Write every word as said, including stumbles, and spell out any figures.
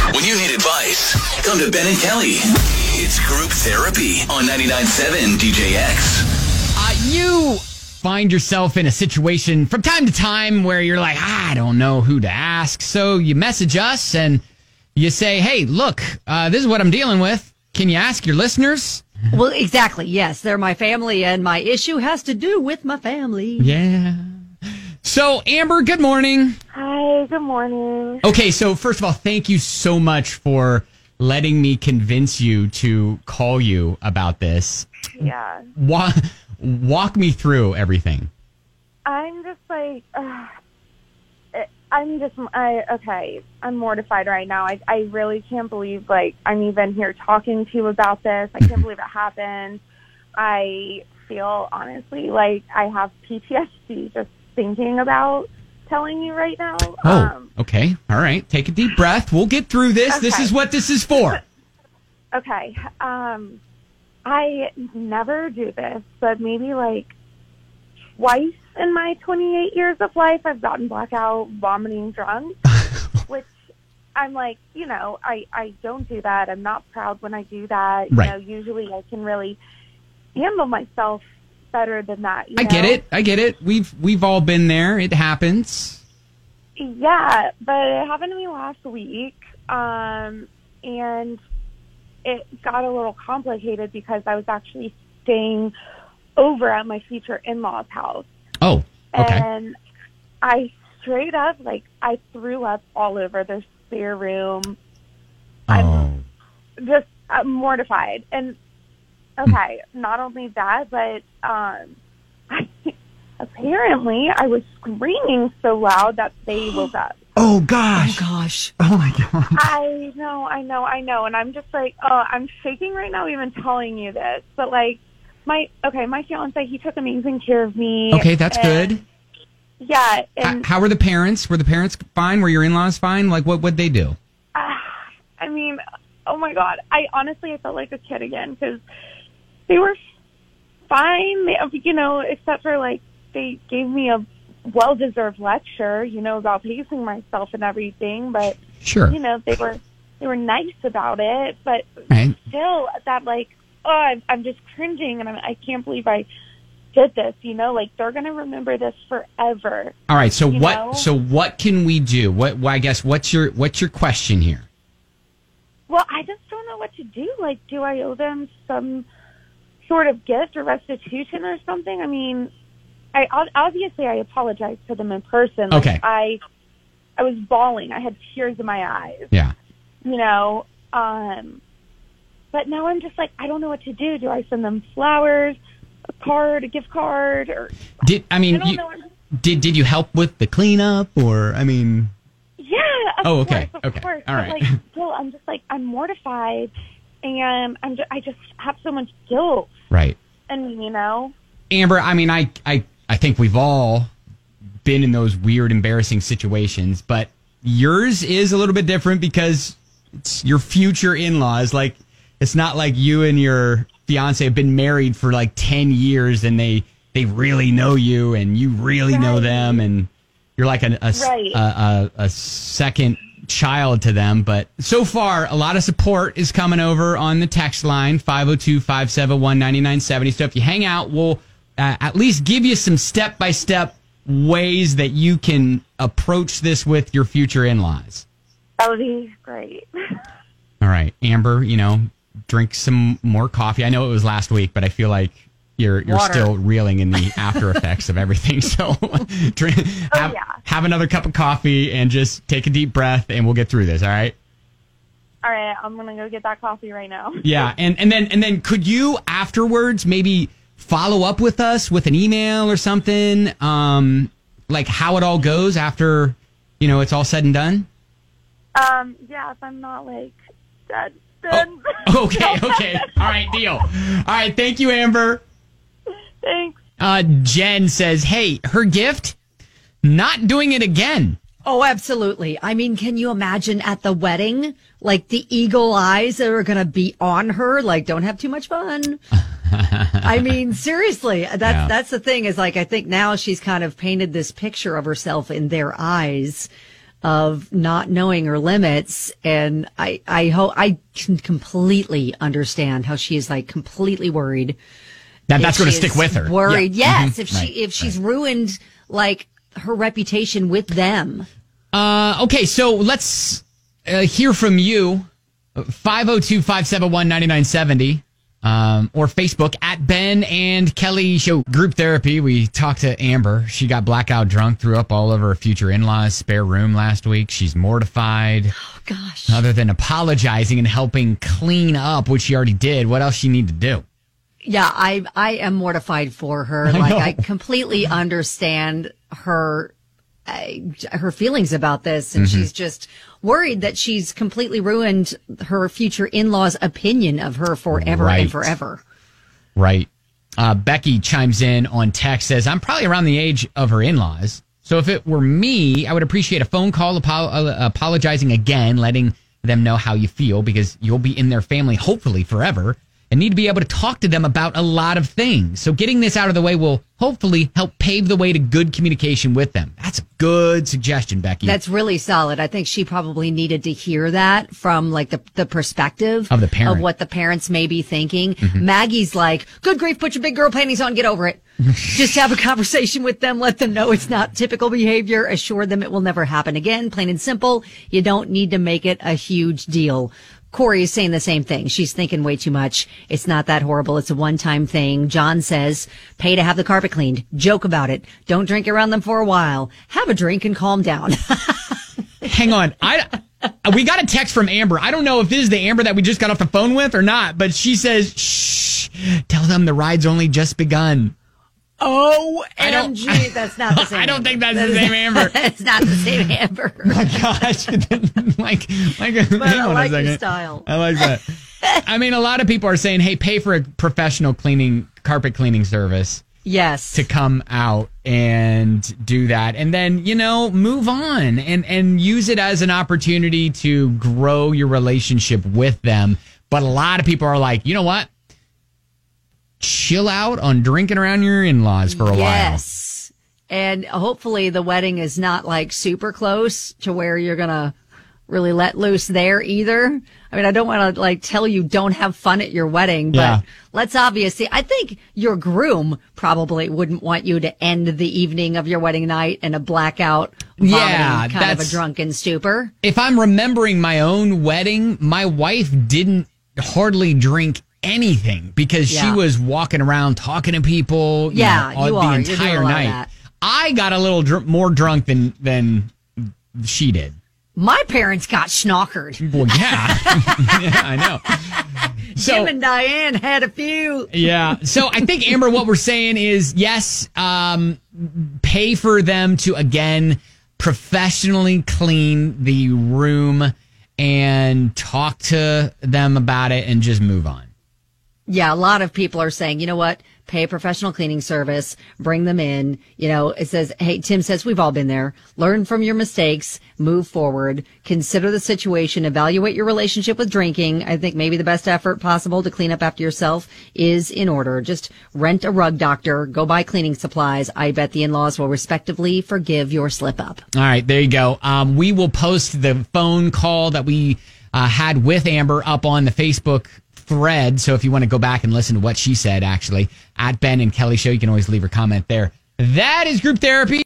When you need advice, come to Ben and Kelly. It's group therapy on ninety-nine point seven D J X. Uh, you find yourself in a situation from time to time where you're like, I don't know who to ask. So you message us and you say, hey, look, uh, this is what I'm dealing with. Can you ask your listeners? Well, exactly. Yes, they're my family, and my issue has to do with my family. Yeah. So, Amber, good morning. Hi, good morning. Okay, so first of all, thank you so much for letting me convince you to call you about this. Yeah. Walk, walk me through everything. I'm just like, uh, I'm just, I, okay, I'm mortified right now. I, I really can't believe, like, I'm even here talking to you about this. I can't believe it happened. I feel, honestly, like I have P T S D just thinking about telling you right now. Oh, um, okay. All right. Take a deep breath. We'll get through this. Okay. This is what this is for. Okay. Um, I never do this, but maybe like twice in my twenty-eight years of life, I've gotten blackout, vomiting drunk, which I'm like, you know, I, I don't do that. I'm not proud when I do that. You Right. know, usually I can really handle myself better than that. You I know? get it. I get it. We've we've all been there. It happens. Yeah, but it happened to me last week, um, and it got a little complicated because I was actually staying over at my future in-laws' house. Oh, okay. And I straight up, like, I threw up all over their spare room. I'm Oh. just I'm mortified. And, okay, not only that, but um, I, apparently I was screaming so loud that they woke up. Oh, gosh. Oh, gosh. Oh, my God. I know, I know, I know. And I'm just like, oh, I'm shaking right now even telling you this. But, like, my, okay, my fiance, he took amazing care of me. Okay, that's and, good. Yeah. H- And, How were the parents? Were the parents fine? Were your in-laws fine? Like, what would they do? uh, I mean, oh, my God. I honestly, I felt like a kid again because they were fine, they, you know, except for, like, they gave me a well-deserved lecture, you know, about pacing myself and everything. But, Sure. you know, they were they were nice about it. But Right. still, that, like, oh, I'm, I'm just cringing, and I'm, I can't believe I did this, you know? Like, they're going to remember this forever. All right. So You what? know? So what can we do? What? Well, I guess what's your what's your question here? Well, I just don't know what to do. Like, do I owe them some sort of gift or restitution or something? I mean, I obviously I apologized to them in person. Like, Okay. I I was bawling. I had tears in my eyes. Yeah. You know, um, but now I'm just like, I don't know what to do. Do I send them flowers, a card, a gift card, or Did I mean? I don't you, know. did did you help with the cleanup, or I mean? Yeah. Of Oh, okay, Course, of okay, course. all But, right. like, still, I'm just like I'm mortified, and I'm just, I just have so much guilt, Right. and you know. Amber, I mean, I, I, I think we've all been in those weird, embarrassing situations, but yours is a little bit different because it's your future in-laws. Like, it's not like you and your fiance have been married for like ten years and they, they really know you and you really know Right. them and you're like a, a, Right. a, a, a second child to them. But so far, a lot of support is coming over on the text line, five oh two, five seven one, nine nine seven oh. So if you hang out, we'll uh, at least give you some step-by-step ways that you can approach this with your future in-laws. That would be great. All right, Amber, you know, drink some more coffee. I know it was last week, but I feel like you're you're Water. still reeling in the after effects of everything. So drink, have, yeah. have another cup of coffee and just take a deep breath, and we'll get through this. All right. All right, I'm gonna go get that coffee right now. Yeah, and, and then and then could you afterwards maybe follow up with us with an email or something, um, like how it all goes after, you know, it's all said and done? Um, yeah, if I'm not like dead, then Oh, okay, okay. All right, deal. All right, thank you, Amber. thanks. Uh, Jen says, hey, her gift, not doing it again. Oh, absolutely. I mean, can you imagine at the wedding, like the eagle eyes that are going to be on her? Like, don't have too much fun. I mean, seriously, that's, Yeah. that's the thing is like, I think now she's kind of painted this picture of herself in their eyes of not knowing her limits. And I, I hope I can completely understand how she is like completely worried. That that's going to she stick is with her. Worried. Yeah. Yes. Mhm. If she, Right, if she's right. ruined like her reputation with them. Uh, okay. So let's uh, hear from you. five oh two, five seven one, nine nine seven oh. Um, or Facebook at Ben and Kelly Show Group Therapy. We talked to Amber. She got blackout drunk, threw up all over her future in-laws' spare room last week. She's mortified. Oh, gosh. Other than apologizing and helping clean up, which she already did, what else she need to do? Yeah, I I am mortified for her. I like know. I completely understand her uh, her feelings about this, and Mm-hmm. she's just worried that she's completely ruined her future in-laws' opinion of her forever Right. and forever. Right. Uh, Becky chimes in on text, says, I'm probably around the age of her in-laws. So if it were me, I would appreciate a phone call apo- uh, apologizing again, letting them know how you feel, because you'll be in their family, hopefully forever, and need to be able to talk to them about a lot of things. So getting this out of the way will hopefully help pave the way to good communication with them. That's a good suggestion, Becky. That's really solid. I think she probably needed to hear that from like the, the perspective Of the parent. of what the parents may be thinking. Maggie's like, good grief, put your big girl panties on, get over it. Just have a conversation with them. Let them know it's not typical behavior. Assure them it will never happen again. Plain and simple. You don't need to make it a huge deal. Corey is saying the same thing. She's thinking way too much. It's not that horrible. It's a one-time thing. John says, pay to have the carpet cleaned. Joke about it. Don't drink around them for a while. Have a drink and calm down. Hang on. I, we got a text from Amber. I don't know if this is the Amber that we just got off the phone with or not, but she says, shh, tell them the ride's only just begun. O I don't- M G. That's not the same. I don't think that's That the is- same Amber. It's not the same Amber. My gosh. like, like, hang I on like a your second. style. I like that. I mean, a lot of people are saying, hey, pay for a professional cleaning, carpet cleaning service Yes. to come out and do that. And then, you know, move on and, and use it as an opportunity to grow your relationship with them. But a lot of people are like, you know what? Chill out on drinking around your in-laws for a Yes. And hopefully the wedding is not like super close to where you're going to really let loose there either. I mean, I don't want to like tell you don't have fun at your wedding, but Yeah. let's obviously, I think your groom probably wouldn't want you to end the evening of your wedding night in a blackout, vomiting, Yeah, kind of that's- a drunken stupor. If I'm remembering my own wedding, my wife didn't hardly drink anything because she Yeah. was walking around talking to people. you Yeah, know, all- you the are. You're doing entire a lot of night. that. I got a little dr- more drunk than than she did. My parents got schnockered. Well, yeah, yeah, I know. So Jim and Diane had a few. yeah, so I think Amber, what we're saying is yes, um, pay for them to again professionally clean the room and talk to them about it and just move on. Yeah, a lot of people are saying, you know what? Pay a professional cleaning service, bring them in. You know, it says, hey, Tim says, we've all been there. Learn from your mistakes, move forward, consider the situation, evaluate your relationship with drinking. I think maybe the best effort possible to clean up after yourself is in order. Just rent a rug doctor, go buy cleaning supplies. I bet the in-laws will respectively forgive your slip up. All right, there you go. Um, we will post the phone call that we uh, had with Amber up on the Facebook thread. So if you want to go back and listen to what she said, actually, at Ben and Kelly Show, you can always leave a comment there. That is group therapy.